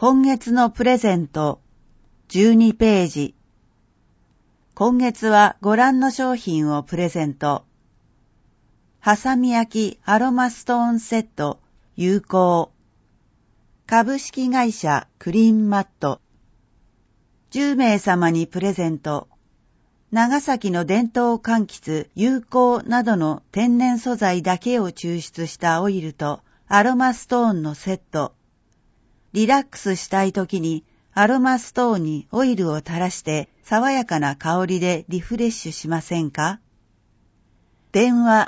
今月のプレゼント12ページ。今月はご覧の商品をプレゼント。はさみ焼きアロマストーンセット有効。株式会社クリーンマット。10名様にプレゼント。長崎の伝統柑橘有効などの天然素材だけを抽出したオイルとアロマストーンのセット。リラックスしたいときにアロマストーンにオイルを垂らして爽やかな香りでリフレッシュしませんか？電話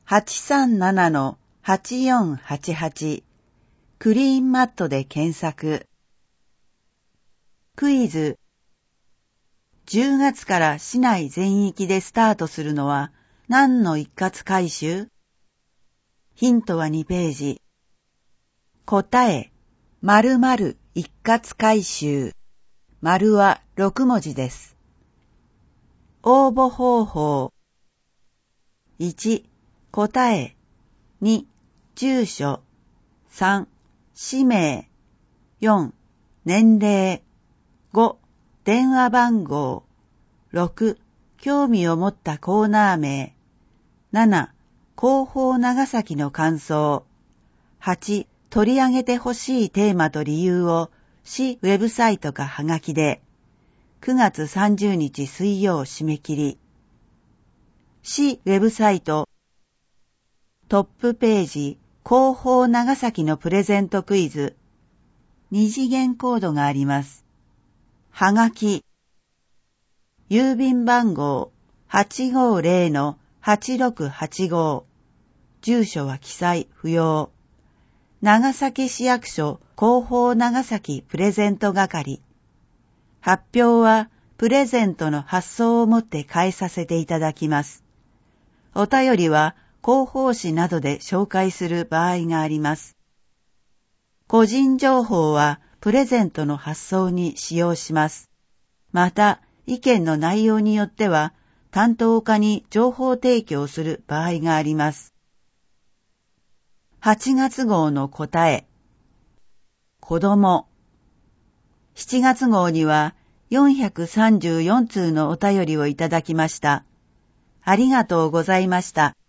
837-8488 クリーンマットで検索。クイズ。10月から市内全域でスタートするのは何の一括回収？ヒントは2ページ。答え、〇〇一括回収。〇は6文字です。応募方法。1、答え。2、住所。3、氏名。4、年齢。5、電話番号。6、興味を持ったコーナー名。7、広報長崎の感想。8、取り上げてほしいテーマと理由を市ウェブサイトかはがきで。9月30日水曜締め切り。市ウェブサイト。トップページ、広報長崎のプレゼントクイズ。2次元コードがあります。はがき。郵便番号 850-8685。住所は記載不要。長崎市役所広報長崎プレゼント係。発表はプレゼントの発送をもって返させていただきます。お便りは広報誌などで紹介する場合があります。個人情報はプレゼントの発送に使用します。また、意見の内容によっては担当課に情報提供する場合があります。8月号の答え。子供。7月号には434通のお便りをいただきました。ありがとうございました。